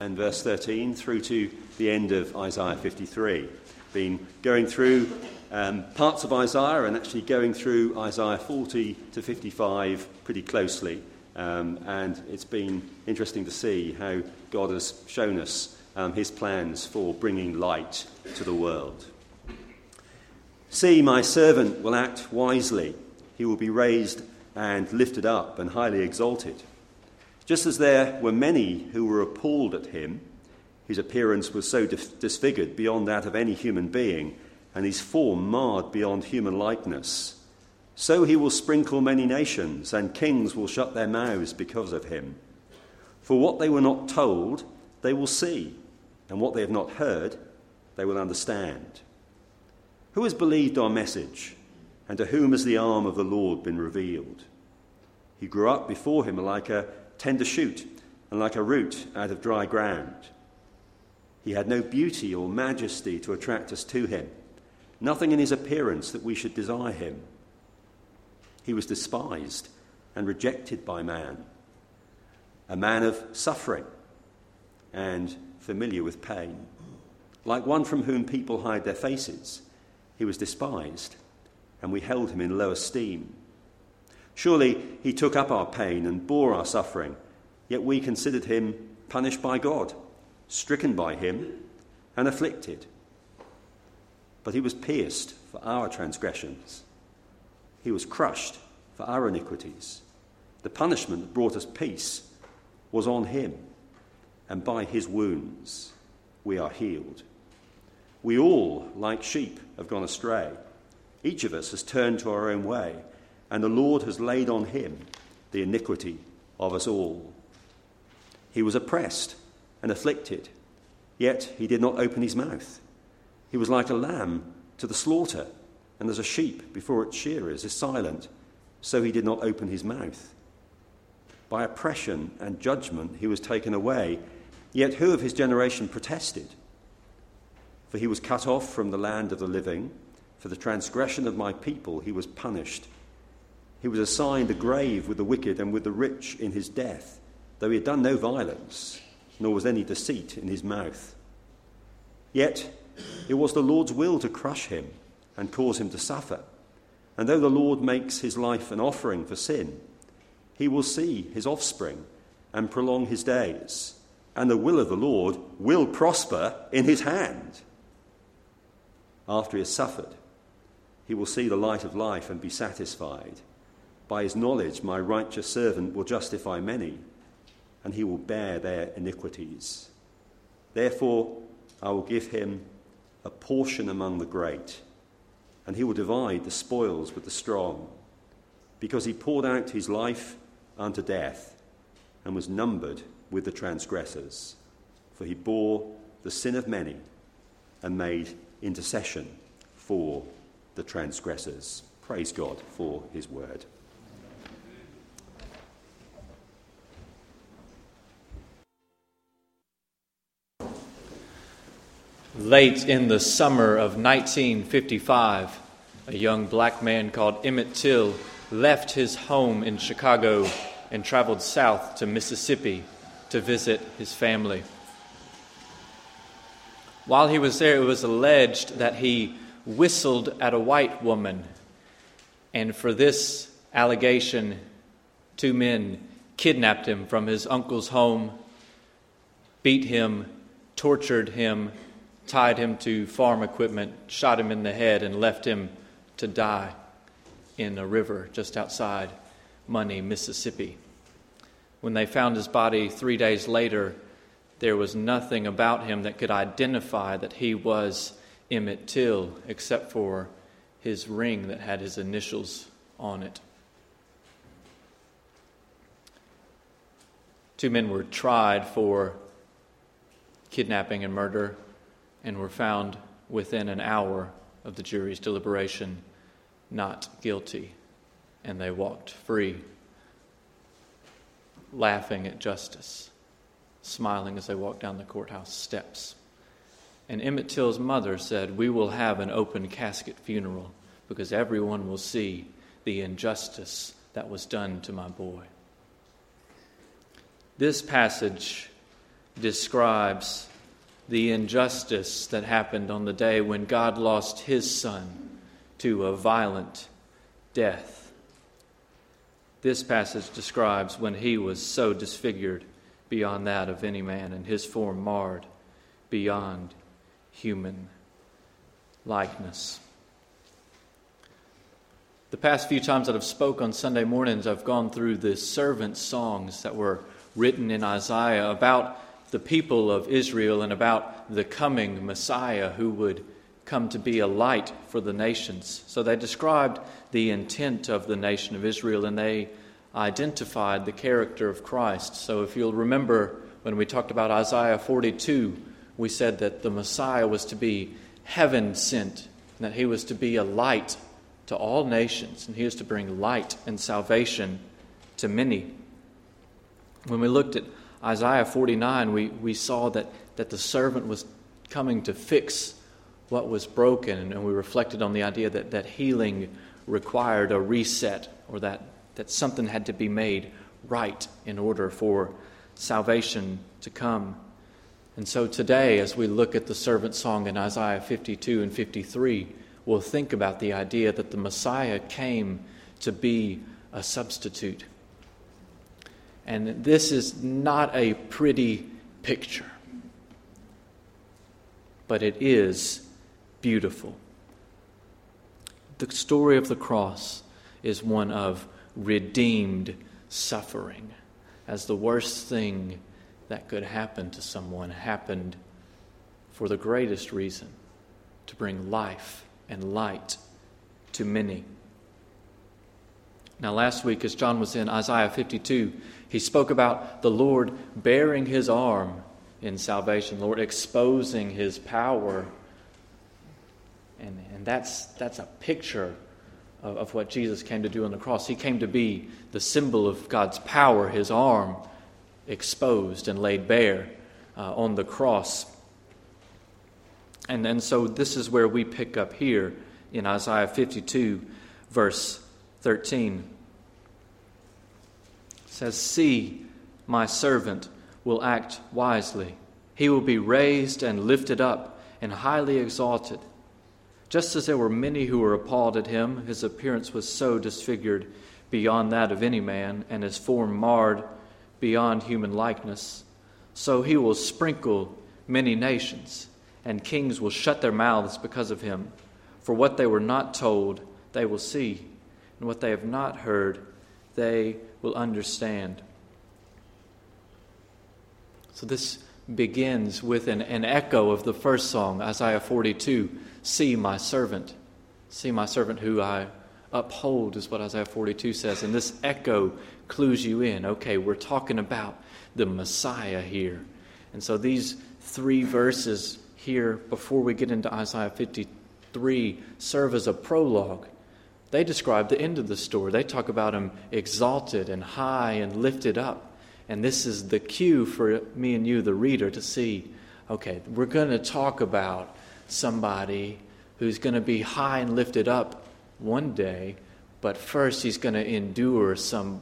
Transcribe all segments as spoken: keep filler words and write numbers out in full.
and verse thirteen through to the end of Isaiah fifty-three. Been going through um, parts of Isaiah and actually going through Isaiah forty to fifty-five pretty closely. Um, and it's been interesting to see how God has shown us um, his plans for bringing light to the world. See, my servant will act wisely. He will be raised and lifted up and highly exalted. Just as there were many who were appalled at him, his appearance was so dis- disfigured beyond that of any human being, and his form marred beyond human likeness. So he will sprinkle many nations, and kings will shut their mouths because of him. For what they were not told, they will see, and what they have not heard, they will understand. Who has believed our message, and to whom has the arm of the Lord been revealed? He grew up before him like a tender shoot, and like a root out of dry ground. He had no beauty or majesty to attract us to him, nothing in his appearance that we should desire him. He was despised and rejected by man, a man of suffering and familiar with pain. Like one from whom people hide their faces, he was despised, and we held him in low esteem. Surely he took up our pain and bore our suffering, yet we considered him punished by God, stricken by him, and afflicted. But he was pierced for our transgressions. He was crushed for our iniquities. The punishment that brought us peace was on him, and by his wounds we are healed. We all, like sheep, have gone astray. Each of us has turned to our own way, and the Lord has laid on him the iniquity of us all. He was oppressed and afflicted, yet he did not open his mouth. He was like a lamb to the slaughter, and as a sheep before its shearers is silent, so he did not open his mouth. By oppression and judgment he was taken away, yet who of his generation protested? For he was cut off from the land of the living. For the transgression of my people he was punished. He was assigned a grave with the wicked and with the rich in his death, though he had done no violence, nor was any deceit in his mouth. Yet it was the Lord's will to crush him and cause him to suffer. And though the Lord makes his life an offering for sin, he will see his offspring and prolong his days, and the will of the Lord will prosper in his hand. After he has suffered, he will see the light of life and be satisfied. By his knowledge, my righteous servant will justify many, and he will bear their iniquities. Therefore, I will give him a portion among the great, and he will divide the spoils with the strong, because he poured out his life unto death and was numbered with the transgressors. For he bore the sin of many and made intercession for the transgressors. Praise God for his word. Late in the summer of nineteen fifty-five, a young black man called Emmett Till left his home in Chicago and traveled south to Mississippi to visit his family. While he was there, it was alleged that he whistled at a white woman, and for this allegation, two men kidnapped him from his uncle's home, beat him, tortured him, tied him to farm equipment, shot him in the head, and left him to die in a river just outside Money, Mississippi. When they found his body three days later, there was nothing about him that could identify that he was Emmett Till, except for his ring that had his initials on it. Two men were tried for kidnapping and murder and were found within an hour of the jury's deliberation not guilty, and they walked free, laughing at justice, smiling as they walked down the courthouse steps. And Emmett Till's mother said, "We will have an open casket funeral because everyone will see the injustice that was done to my boy." This passage describes the injustice that happened on the day when God lost his Son to a violent death. This passage describes when he was so disfigured beyond that of any man, and his form marred beyond human likeness. The past few times that I've spoke on Sunday mornings, I've gone through the servant songs that were written in Isaiah about the people of Israel and about the coming Messiah who would come to be a light for the nations. So they described the intent of the nation of Israel, and they identified the character of Christ. So if you'll remember when we talked about Isaiah forty-two, we said that the Messiah was to be heaven sent, and that he was to be a light to all nations, and he is to bring light and salvation to many. When we looked at Isaiah forty-nine, we, we saw that, that the servant was coming to fix what was broken, and we reflected on the idea that, that healing required a reset, or that, that something had to be made right in order for salvation to come. And so today, as we look at the servant song in Isaiah fifty-two and fifty-three, we'll think about the idea that the Messiah came to be a substitute. And this is not a pretty picture, but it is beautiful. The story of the cross is one of redeemed suffering, as the worst thing that could happen to someone happened for the greatest reason, to bring life and light to many. Now, last week, as John was in Isaiah fifty-two, he spoke about the Lord bearing his arm in salvation, Lord exposing his power. And, and that's, that's a picture of, of what Jesus came to do on the cross. He came to be the symbol of God's power, his arm exposed and laid bare uh, on the cross. And, and so this is where we pick up here in Isaiah fifty-two, verse thirteen. It says, "See, my servant will act wisely. He will be raised and lifted up and highly exalted. Just as there were many who were appalled at him, his appearance was so disfigured beyond that of any man, and his form marred beyond human likeness. So he will sprinkle many nations, and kings will shut their mouths because of him. For what they were not told, they will see, and what they have not heard, they will understand." So this begins with an, an echo of the first song, Isaiah forty-two, "See my servant." See my servant who I uphold is what Isaiah forty-two says. And this echo clues you in. Okay, we're talking about the Messiah here. And so these three verses here, before we get into Isaiah fifty-three, serve as a prologue. They describe the end of the story. They talk about him exalted and high and lifted up. And this is the cue for me and you, the reader, to see, okay, we're going to talk about somebody who's going to be high and lifted up one day, but first he's going to endure some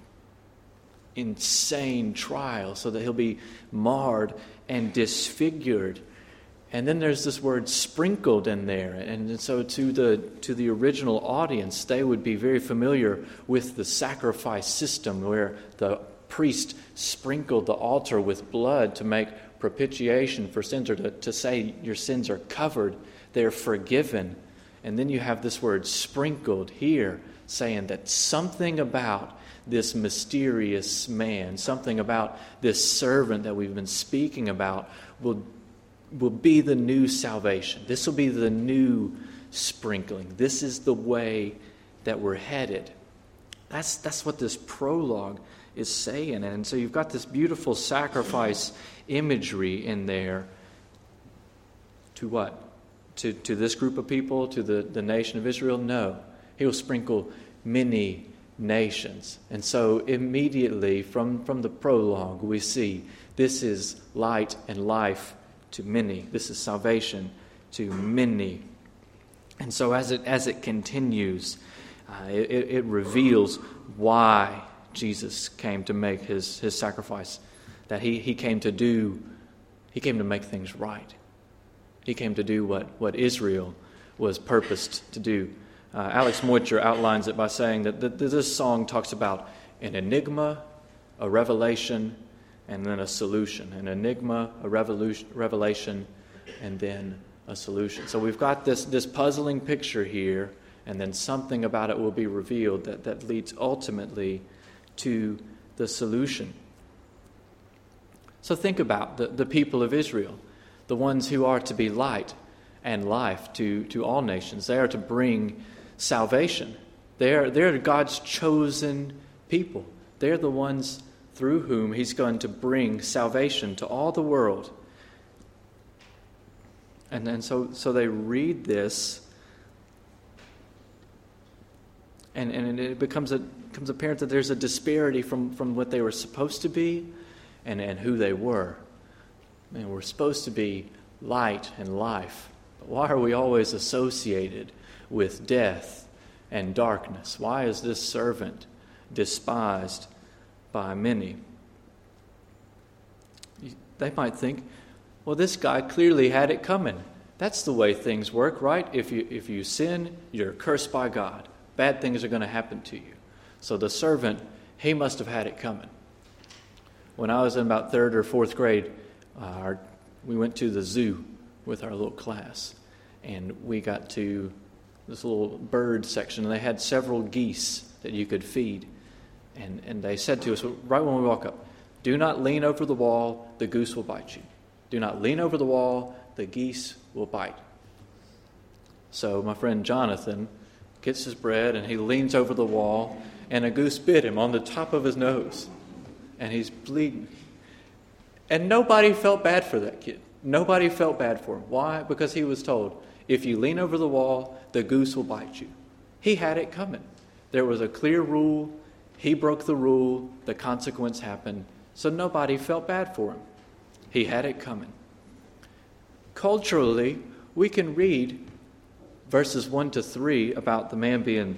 insane trial so that he'll be marred and disfigured. And then there's this word sprinkled in there. And so to the to the original audience, they would be very familiar with the sacrifice system where the priest sprinkled the altar with blood to make propitiation for sins, or to, to say your sins are covered, they're forgiven. And then you have this word sprinkled here, saying that something about this mysterious man, something about this servant that we've been speaking about will will be the new salvation. This will be the new sprinkling. This is the way that we're headed. That's that's what this prologue is saying. And so you've got this beautiful sacrifice imagery in there. To what? To to this group of people, to the, the nation of Israel? No. He will sprinkle many nations. And so immediately from, from the prologue we see this is light and life to many. This is salvation to many. And so as it as it continues, uh, it, it reveals why Jesus came to make his, his sacrifice. that he, he came to do, he came to make things right. He came to do what, what Israel was purposed to do. Uh, Alex Moitcher outlines it by saying that, that this song talks about an enigma, a revelation, and then a solution. An enigma, a revolution, revelation, and then a solution. So we've got this, this puzzling picture here, and then something about it will be revealed that, that leads ultimately to the solution. So think about the, the people of Israel, the ones who are to be light and life to, to all nations. They are to bring salvation. They're, they're God's chosen people. They're the ones through whom he's going to bring salvation to all the world. And then so, so they read this, and, and it becomes a becomes apparent that there's a disparity from, from what they were supposed to be and, and who they were. And we're supposed to be light and life. But why are we always associated with death and darkness? Why is this servant despised by many? They might think, well, this guy clearly had it coming. That's the way things work, right? If you if you sin, you're cursed by God. Bad things are going to happen to you. So the servant, he must have had it coming. When I was in about third or fourth grade, uh, our, we went to the zoo with our little class. And we got to this little bird section, and they had several geese that you could feed. And, and they said to us, right when we walk up, do not lean over the wall, the goose will bite you. Do not lean over the wall, the geese will bite. So my friend Jonathan gets his bread, and he leans over the wall, and a goose bit him on the top of his nose. And he's bleeding. And nobody felt bad for that kid. Nobody felt bad for him. Why? Because he was told, if you lean over the wall, the goose will bite you. He had it coming. There was a clear rule. He broke the rule. The consequence happened. So nobody felt bad for him. He had it coming. Culturally, we can read verses one to three about the man being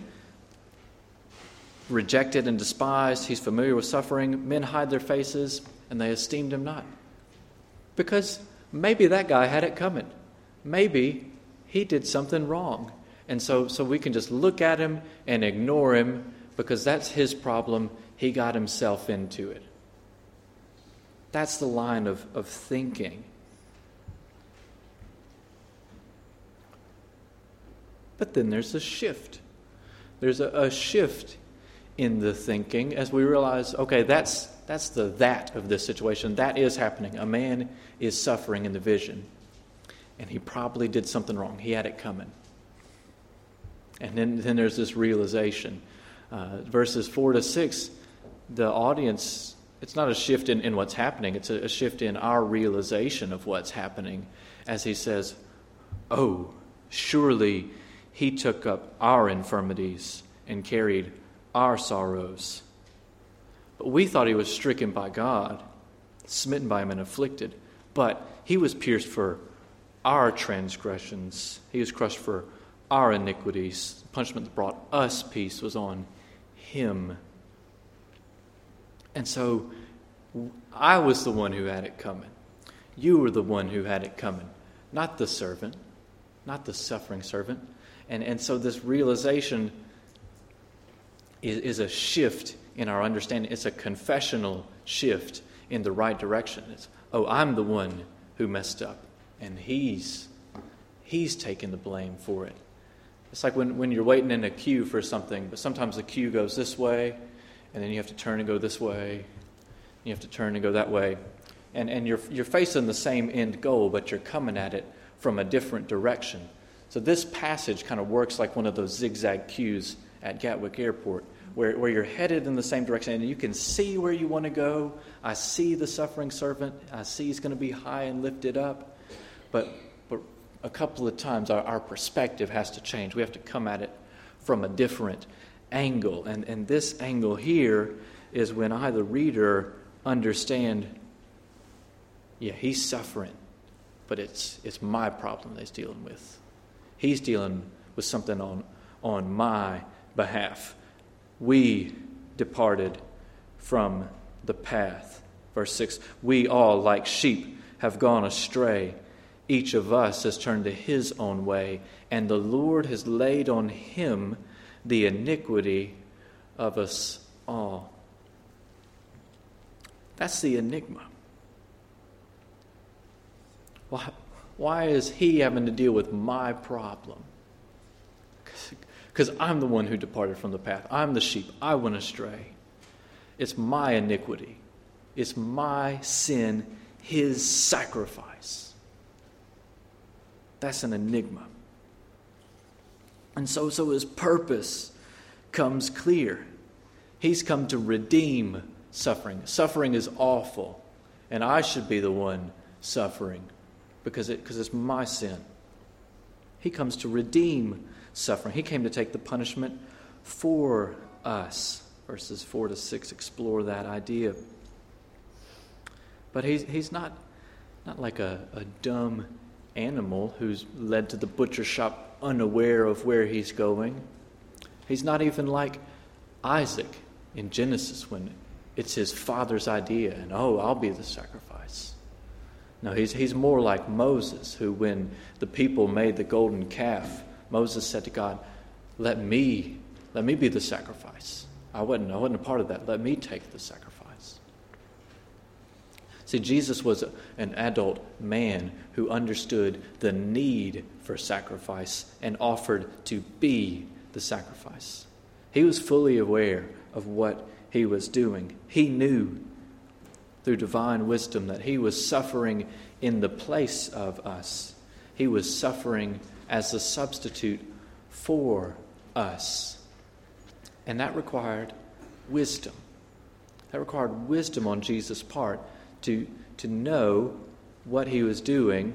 rejected and despised. He's familiar with suffering. Men hide their faces, and they esteemed him not. Because maybe that guy had it coming. Maybe he did something wrong. And so, so we can just look at him and ignore him because that's his problem. He got himself into it. That's the line of, of thinking. But then there's a shift. There's a, a shift in the thinking as we realize, okay, that's that's the that of this situation. That is happening. A man is suffering in the vision. And he probably did something wrong. He had it coming. And then, then there's this realization. Uh, verses four to six, the audience, it's not a shift in, in what's happening. It's a, a shift in our realization of what's happening. As he says, oh, surely he took up our infirmities and carried our sorrows. But we thought he was stricken by God, smitten by him and afflicted. But he was pierced for our transgressions. He was crushed for our iniquities. The punishment that brought us peace was on him. And so I was the one who had it coming. You were the one who had it coming, not the servant, not the suffering servant. And, and so this realization is, is a shift in our understanding. It's a confessional shift in the right direction. It's, oh, I'm the one who messed up. And he's he's taking the blame for it. It's like when, when you're waiting in a queue for something, but sometimes the queue goes this way, and then you have to turn and go this way. You have to turn and go that way. And and you're you're facing the same end goal, but you're coming at it from a different direction. So this passage kind of works like one of those zigzag queues at Gatwick Airport, where, where you're headed in the same direction, and you can see where you want to go. I see the suffering servant. I see he's going to be high and lifted up. But, but a couple of times our, our perspective has to change. We have to come at it from a different angle. And, and this angle here is when I, the reader, understand, yeah, he's suffering, but it's it's my problem that he's dealing with. He's dealing with something on, on my behalf. We departed from the path. Verse six, we all, like sheep, have gone astray. Each of us has turned to his own way, and the Lord has laid on him the iniquity of us all. That's the enigma. Why, why is he having to deal with my problem? Because I'm the one who departed from the path. I'm the sheep. I went astray. It's my iniquity. It's my sin, his sacrifice. That's an enigma. And so, so his purpose comes clear. He's come to redeem suffering. Suffering is awful, and I should be the one suffering because it, because it's my sin. He comes to redeem suffering. He came to take the punishment for us. Verses four to six explore that idea. But he's, he's not, not like a, a dumb animal who's led to the butcher shop unaware of where he's going. He's not even like Isaac in Genesis when it's his father's idea and, oh, I'll be the sacrifice. No, he's, he's more like Moses, who when the people made the golden calf, Moses said to God, let me, let me be the sacrifice. I wasn't, I wasn't a part of that. Let me take the sacrifice. See, Jesus was a, an adult man who understood the need for sacrifice and offered to be the sacrifice. He was fully aware of what he was doing. He knew through divine wisdom that he was suffering in the place of us. He was suffering as a substitute for us. And that required wisdom. That required wisdom on Jesus' part to, to know what he was doing.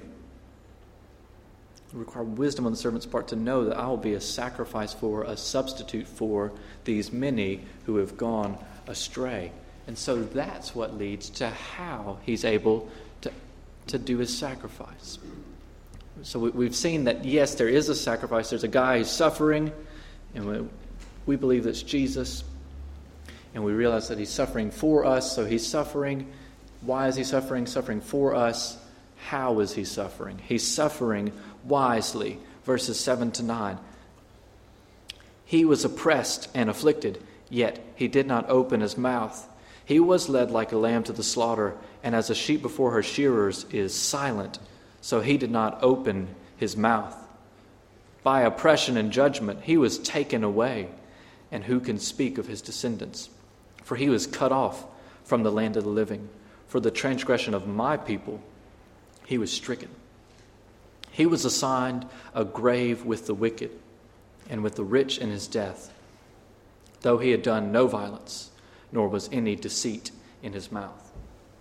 It required wisdom on the servant's part to know that I will be a sacrifice for, a substitute for these many who have gone astray. And so that's what leads to how he's able to, to do his sacrifice. So we, we've seen that, yes, there is a sacrifice. There's a guy who's suffering, and we, we believe that's Jesus. And we realize that he's suffering for us, so he's suffering. Why is he suffering? Suffering for us. How is he suffering? He's suffering wisely. Verses seven to nine. He was oppressed and afflicted, yet he did not open his mouth. He was led like a lamb to the slaughter, and as a sheep before her shearers is silent, so he did not open his mouth. By oppression and judgment he was taken away, and who can speak of his descendants? For he was cut off from the land of the living. For the transgression of my people he was stricken. He was assigned a grave with the wicked, and with the rich in his death, though he had done no violence, nor was any deceit in his mouth.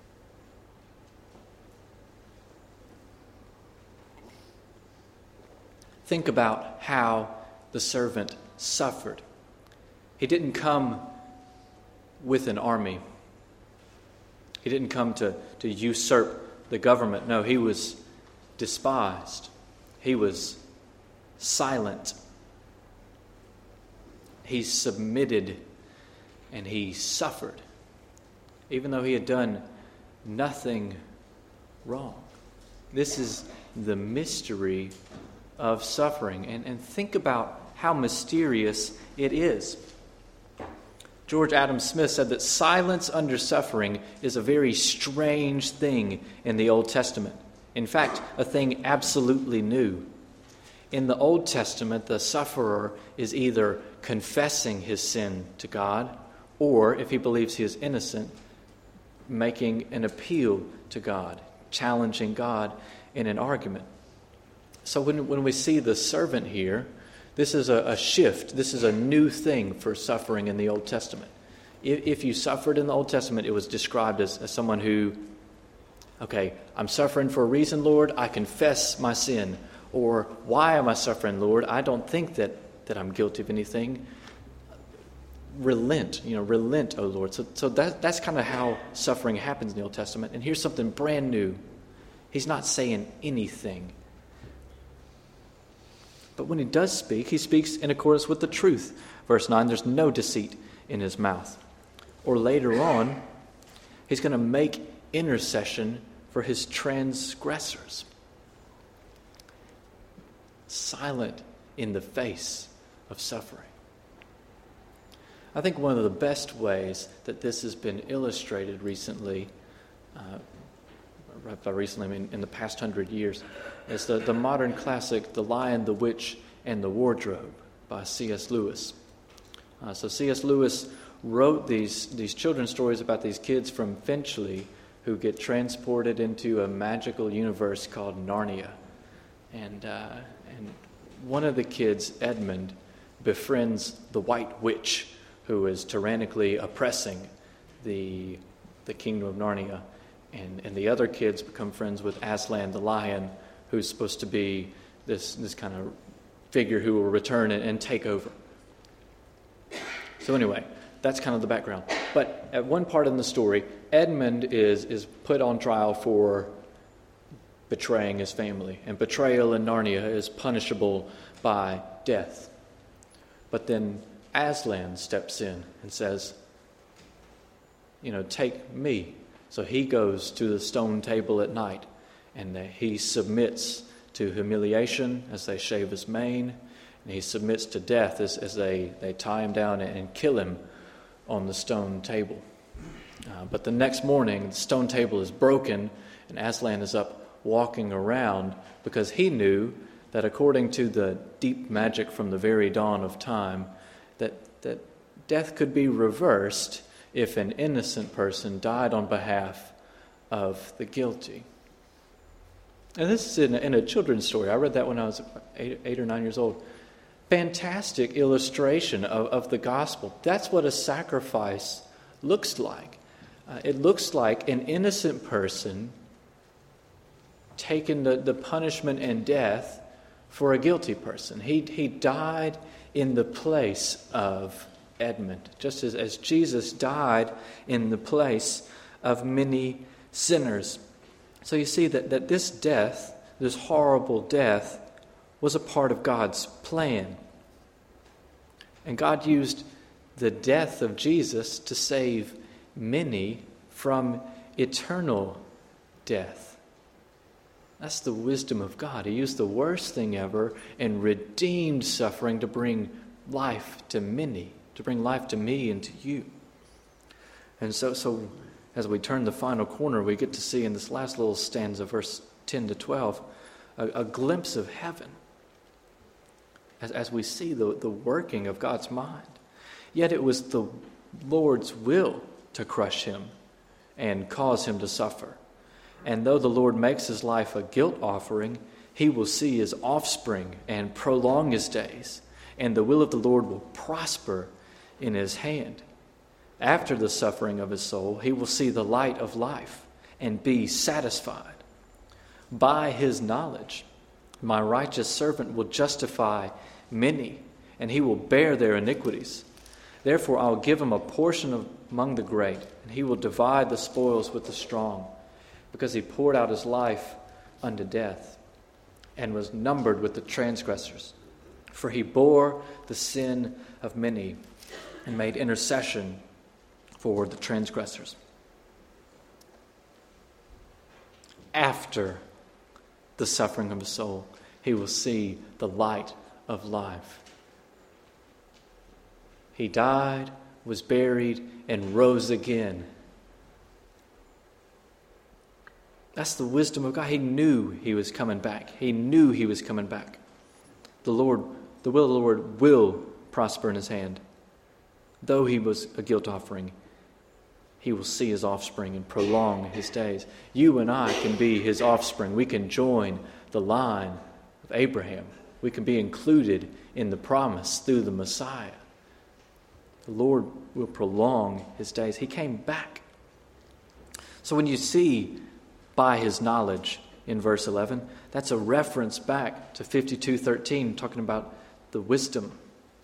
Think about how the servant suffered. He didn't come with an army. He didn't come to, to usurp the government. No, he was despised. He was silent. He submitted and he suffered, even though he had done nothing wrong. This is the mystery of suffering. And, and think about how mysterious it is. George Adam Smith said that silence under suffering is a very strange thing in the Old Testament. In fact, a thing absolutely new. In the Old Testament, the sufferer is either confessing his sin to God, or, if he believes he is innocent, making an appeal to God, challenging God in an argument. So when, when we see the servant here, this is a, a shift. This is a new thing for suffering in the Old Testament. If, if you suffered in the Old Testament, it was described as, as someone who, okay, I'm suffering for a reason, Lord. I confess my sin. Or, why am I suffering, Lord? I don't think that, that I'm guilty of anything. Relent, you know, relent, O Lord. So, so that, that's kind of how suffering happens in the Old Testament. And here's something brand new. He's not saying anything. But when he does speak, he speaks in accordance with the truth. Verse nine, there's no deceit in his mouth. Or later on, He's going to make intercession for his transgressors. Silent in the face of suffering. I think one of the best ways that this has been illustrated recently, uh, by recently I mean in the past hundred years, is the, the modern classic, The Lion, the Witch, and the Wardrobe by C S Lewis. Uh, so C S Lewis wrote these, these children's stories about these kids from Finchley who get transported into a magical universe called Narnia. And, uh, and one of the kids, Edmund, befriends the White Witch, who is tyrannically oppressing the, the kingdom of Narnia. And, and the other kids become friends with Aslan the lion, who's supposed to be this, this kind of figure who will return and, and take over. So anyway, that's kind of the background. But at one part in the story, Edmund is, is put on trial for betraying his family. And betrayal in Narnia is punishable by death. But then Aslan steps in and says, you know, take me. So he goes to the stone table at night, and he submits to humiliation as they shave his mane, and he submits to death as, as they, they tie him down and kill him on the stone table. Uh, but the next morning, the stone table is broken, and Aslan is up walking around because he knew that according to the deep magic from the very dawn of time, that, that death could be reversed if an innocent person died on behalf of the guilty. And this is in a, in a children's story. I read that when I was eight, eight or nine years old. Fantastic illustration of, of the gospel. That's what a sacrifice looks like. Uh, it looks like an innocent person taking the, the punishment and death for a guilty person. He, he died in the place of Edmund, just as, as Jesus died in the place of many sinners. So you see that, that this death, this horrible death, was a part of God's plan. And God used the death of Jesus to save many from eternal death. That's the wisdom of God. He used the worst thing ever and redeemed suffering to bring life to many, to bring life to me and to you. And so, so as we turn the final corner, we get to see in this last little stanza, verse ten to twelve, a, a glimpse of heaven as, as we see the, the working of God's mind. Yet it was the Lord's will to crush him and cause him to suffer. And though the Lord makes his life a guilt offering, he will see his offspring and prolong his days, and the will of the Lord will prosper in his hand. After the suffering of his soul, he will see the light of life and be satisfied. By his knowledge, my righteous servant will justify many, and he will bear their iniquities. Therefore I will give him a portion of, among the great, and he will divide the spoils with the strong, because he poured out his life unto death and was numbered with the transgressors. For he bore the sin of many and made intercession for the transgressors. After the suffering of his soul, he will see the light of life. He died, was buried, and rose again. That's the wisdom of God. He knew he was coming back. He knew he was coming back. The Lord, the will of the Lord will prosper in his hand. Though he was a guilt offering, he will see his offspring and prolong his days. You and I can be his offspring. We can join the line of Abraham. We can be included in the promise through the Messiah. The Lord will prolong his days. He came back. So when you see by his knowledge in verse eleven, that's a reference back to fifty-two thirteen, talking about the wisdom.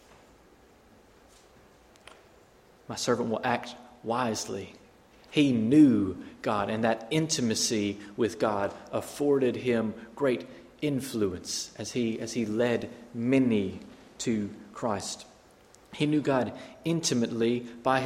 My servant will act wisely. He knew God, and that intimacy with God afforded him great influence as he as he led many to Christ. He knew God intimately by his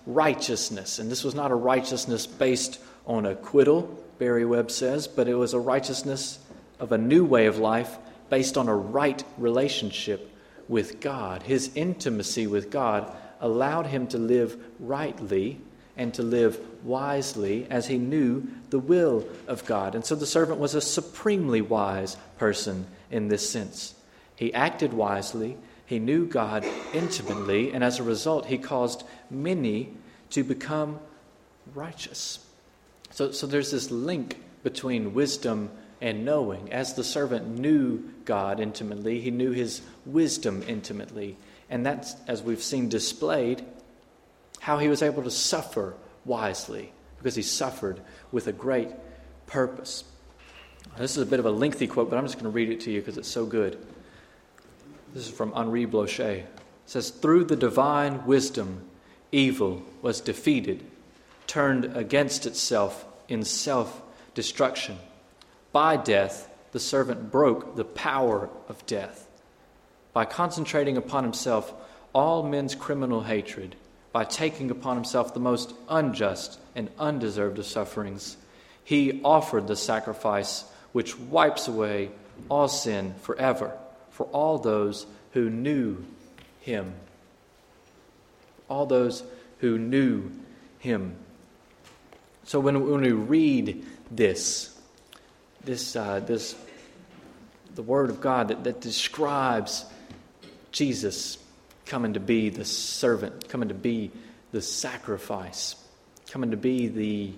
righteousness. And this was not a righteousness based on acquittal, Barry Webb says, but it was a righteousness of a new way of life based on a right relationship with God. His intimacy with God allowed him to live rightly and to live wisely as he knew the will of God. And so the servant was a supremely wise person in this sense. He acted wisely, he knew God intimately, and as a result, he caused many to become righteous. So, so there's this link between wisdom and knowing. As the servant knew God intimately, he knew his wisdom intimately. And that's, as we've seen displayed, how he was able to suffer wisely, because he suffered with a great purpose. This is a bit of a lengthy quote, but I'm just going to read it to you because it's so good. This is from Henri Blocher. It says, "Through the divine wisdom, evil was defeated, turned against itself in self-destruction. By death, the servant broke the power of death. By concentrating upon himself all men's criminal hatred, by taking upon himself the most unjust and undeserved of sufferings, he offered the sacrifice which wipes away all sin forever for all those who knew him." All those who knew him. So when, when we read this, this, uh, this, the Word of God that, that describes Jesus coming to be the servant, coming to be the sacrifice, coming to be the,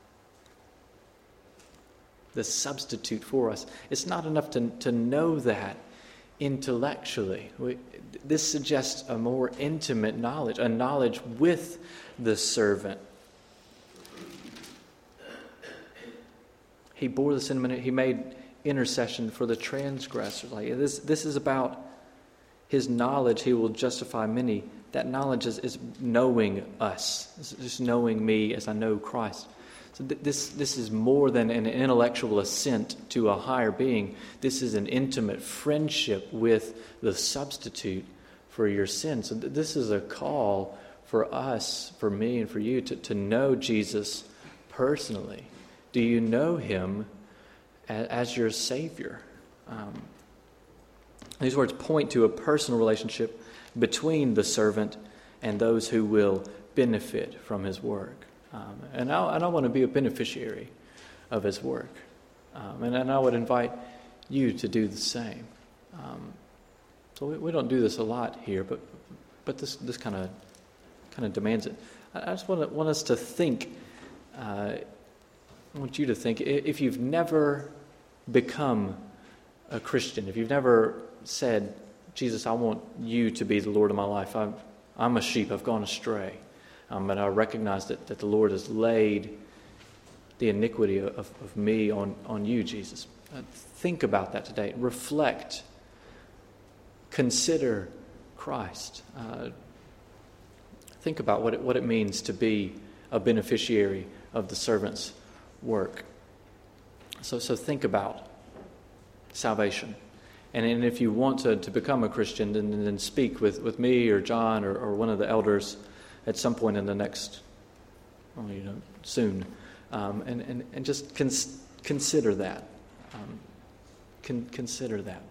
the substitute for us. It's not enough to, to know that intellectually. We, this suggests a more intimate knowledge, a knowledge with the servant. He bore the sin, he made intercession for the transgressors. Like this, this is about his knowledge. He will justify many. That knowledge is, is knowing us. It's just knowing me as I know Christ. So th- this, this is more than an intellectual assent to a higher being. This is an intimate friendship with the substitute for your sin. So th- this is a call for us, for me and for you, to, to know Jesus personally. Do you know him as, as your Savior? Um, These words point to a personal relationship between the servant and those who will benefit from his work. Um, and, I, and I want to be a beneficiary of his work. Um, and, and I would invite you to do the same. Um, so we, we don't do this a lot here, but but this this kind of kind of demands it. I, I just want to, want us to think. Uh, I want you to think, if you've never become a Christian, if you've never said, "Jesus, I want you to be the Lord of my life. I'm, I'm a sheep. I've gone astray. Um, but I recognize that, that the Lord has laid the iniquity of, of me on, on you, Jesus." Uh, think about that today. Reflect. Consider Christ. Uh, think about what it, what it means to be a beneficiary of the servant's work. So, so think about salvation. And, and if you want to, to become a Christian, then, then speak with, with me or John or, or one of the elders at some point in the next, well, you know, soon. Um, and, and, and just cons- consider that. Um, con- consider that.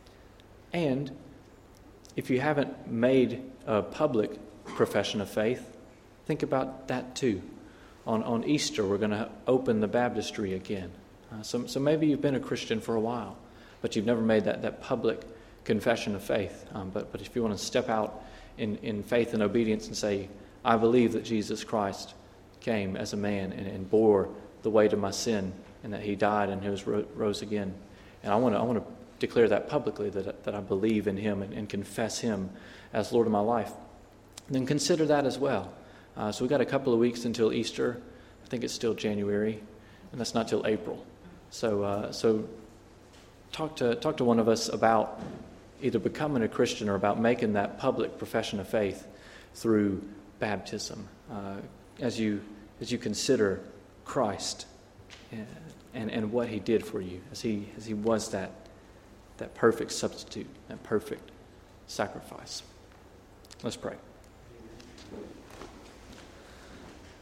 And if you haven't made a public profession of faith, think about that too. On, on Easter, we're going to open the baptistry again. Uh, so, so maybe you've been a Christian for a while, but you've never made that, that public confession of faith. Um, but, but if you want to step out in, in faith and obedience and say, "I believe that Jesus Christ came as a man and, and bore the weight of my sin, and that he died and he was ro- rose again. And I want to I want to declare that publicly, that, that I believe in him and, and confess him as Lord of my life," then consider that as well. Uh, so we've got a couple of weeks until Easter. I think it's still January, and that's not till April. So uh, so talk to talk to one of us about either becoming a Christian or about making that public profession of faith through baptism, uh, as you as you consider Christ and, and and what he did for you, as he as he was that that perfect substitute, that perfect sacrifice. Let's pray.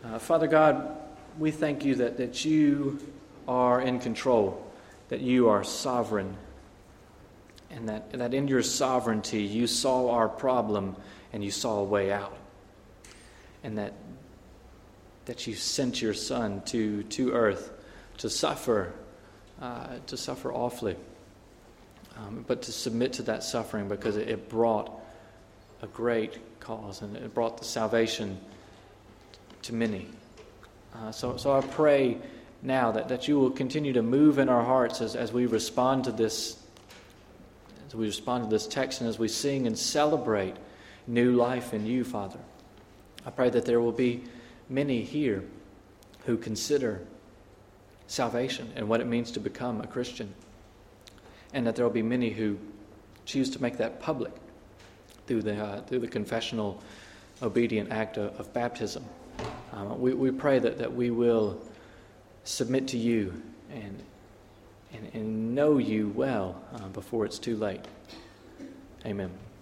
Uh, Father God, we thank you that, that you are in control, that you are sovereign, and that, that in your sovereignty you saw our problem and you saw a way out, and that that you sent your Son to, to earth to suffer, uh, to suffer awfully, um, but to submit to that suffering because it, it brought a great cause and it brought the salvation to many. Uh, so, so I pray now that, that you will continue to move in our hearts as, as we respond to this, as we respond to this text and as we sing and celebrate new life in you, Father. I pray that there will be many here who consider salvation and what it means to become a Christian, and that there will be many who choose to make that public through the uh, through the confessional, obedient act of, of baptism. Um, we, we pray that, that we will submit to you and and, and know you well uh, before it's too late. Amen.